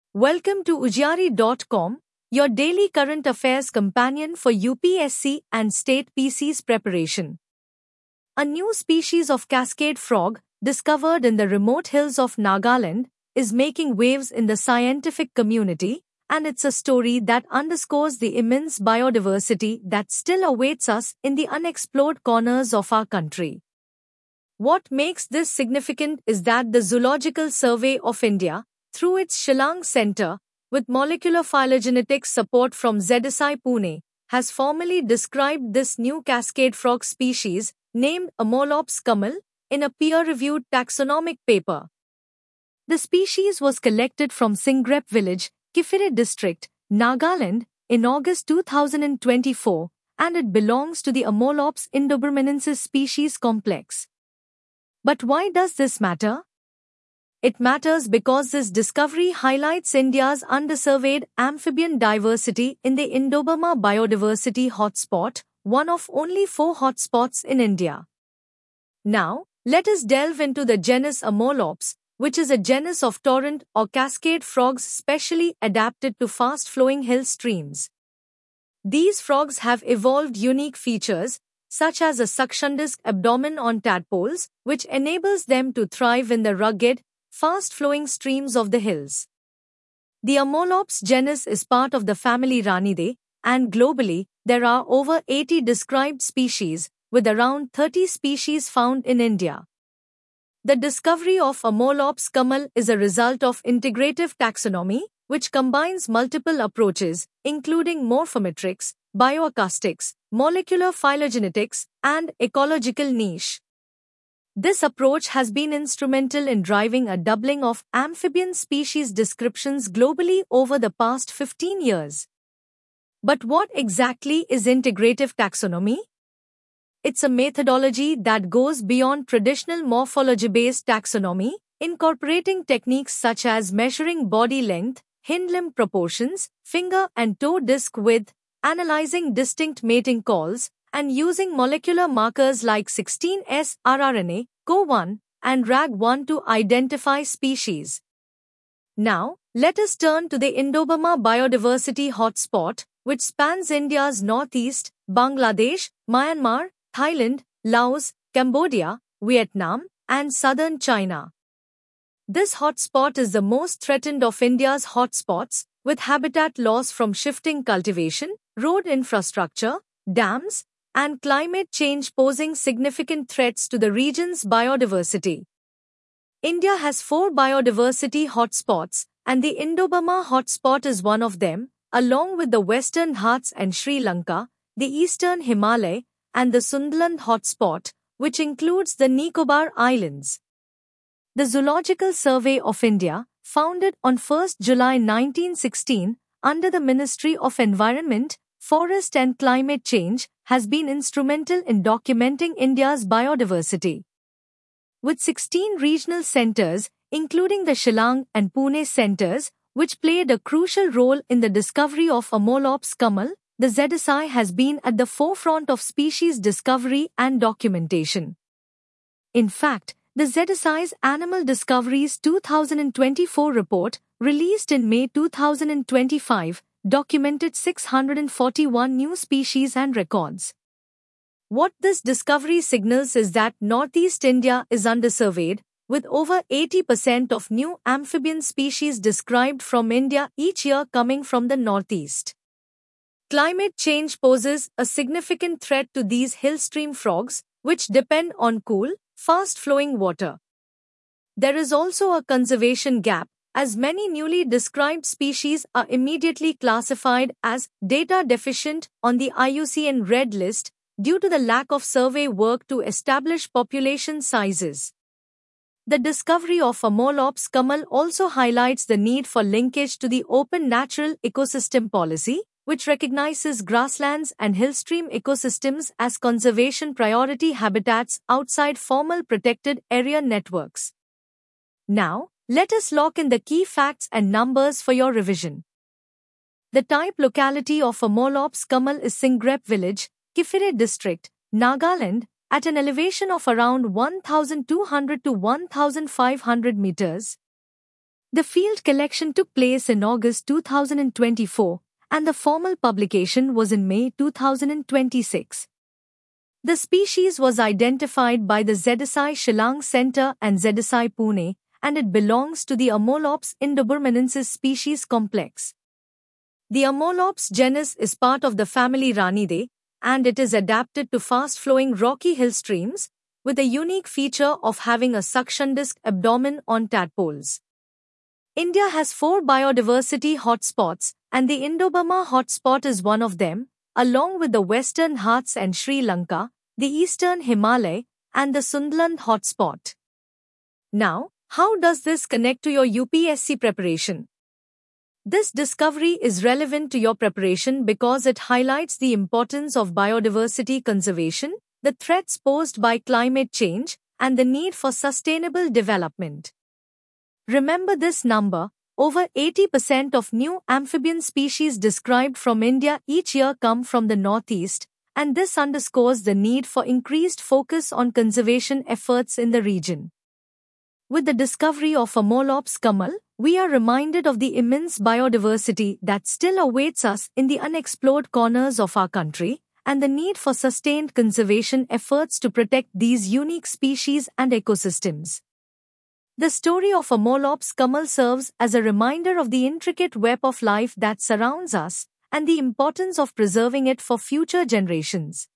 Welcome to Ujjari.com, your daily current affairs companion for UPSC and state PC's preparation. A new species of cascade frog, discovered in the remote hills of Nagaland, is making waves in the scientific community, and it's a story that underscores the immense biodiversity that still awaits us in the unexplored corners of our country. What makes this significant is that the Zoological Survey of India, through its Shillong Center, with molecular phylogenetics support from ZSI Pune, has formally described this new cascade frog species, named Amolops kamal, in a peer-reviewed taxonomic paper. The species was collected from Singrep village, Kifire district, Nagaland, in August 2024, and it belongs to the Amolops indobermanensis species complex. But why does this matter? It matters because this discovery highlights India's undersurveyed amphibian diversity in the Indoburma Biodiversity Hotspot, one of only 4 hotspots in India. Now, let us delve into the genus Amolops, which is a genus of torrent or cascade frogs specially adapted to fast-flowing hill streams. These frogs have evolved unique features, such as a suction disc abdomen on tadpoles, which enables them to thrive in the rugged, fast-flowing streams of the hills. The Amolops genus is part of the family Ranidae, and globally, there are over 80 described species, with around 30 species found in India. The discovery of Amolops kamal is a result of integrative taxonomy, which combines multiple approaches, including morphometrics, bioacoustics, molecular phylogenetics, and ecological niche. This approach has been instrumental in driving a doubling of amphibian species descriptions globally over the past 15 years. But what exactly is integrative taxonomy? It's a methodology that goes beyond traditional morphology-based taxonomy, incorporating techniques such as measuring body length, hind limb proportions, finger and toe disc width, analyzing distinct mating calls, and using molecular markers like 16S rRNA, CO1, and RAG1 to identify species. Now, let us turn to the Indoburma Biodiversity Hotspot, which spans India's northeast, Bangladesh, Myanmar, Thailand, Laos, Cambodia, Vietnam, and southern China. This hotspot is the most threatened of India's hotspots, with habitat loss from shifting cultivation, road infrastructure, dams, and climate change posing significant threats to the region's biodiversity. India has 4 biodiversity hotspots, and the Indoburma hotspot is one of them, along with the Western Ghats and Sri Lanka, the Eastern Himalaya, and the Sundaland hotspot, which includes the Nicobar Islands. The Zoological Survey of India, founded on 1 July 1916 under the Ministry of Environment, Forest and Climate Change, has been instrumental in documenting India's biodiversity. With 16 regional centers, including the Shillong and Pune centers, which played a crucial role in the discovery of Amolops kamal, the ZSI has been at the forefront of species discovery and documentation. In fact, the ZSI's Animal Discoveries 2024 report, released in May 2025, documented 641 new species and records. What this discovery signals is that Northeast India is undersurveyed, with over 80% of new amphibian species described from India each year coming from the Northeast. Climate change poses a significant threat to these hill stream frogs, which depend on cool, fast-flowing water. There is also a conservation gap, as many newly described species are immediately classified as data deficient on the IUCN Red List due to the lack of survey work to establish population sizes. The discovery of Amolops kamal also highlights the need for linkage to the Open Natural Ecosystem Policy, which recognizes grasslands and hillstream ecosystems as conservation priority habitats outside formal protected area networks. Now, let us lock in the key facts and numbers for your revision. The type locality of Amolops kamal is Singrep village, Kifire district, Nagaland, at an elevation of around 1,200 to 1,500 meters. The field collection took place in August 2024, and the formal publication was in May 2026. The species was identified by the ZSI Shillong Center and ZSI Pune, and it belongs to the Amolops indoburmanensis species complex. The Amolops genus is part of the family Ranidae, and it is adapted to fast-flowing rocky hill streams, with a unique feature of having a suction disc abdomen on tadpoles. India has 4 biodiversity hotspots, and the Indo-Burma hotspot is one of them, along with the Western Ghats and Sri Lanka, the Eastern Himalaya, and the Sundaland hotspot. Now, how does this connect to your UPSC preparation? This discovery is relevant to your preparation because it highlights the importance of biodiversity conservation, the threats posed by climate change, and the need for sustainable development. Remember this number: over 80% of new amphibian species described from India each year come from the Northeast, and this underscores the need for increased focus on conservation efforts in the region. With the discovery of Amolops kamal, we are reminded of the immense biodiversity that still awaits us in the unexplored corners of our country, and the need for sustained conservation efforts to protect these unique species and ecosystems. The story of Amolops kamal serves as a reminder of the intricate web of life that surrounds us, and the importance of preserving it for future generations.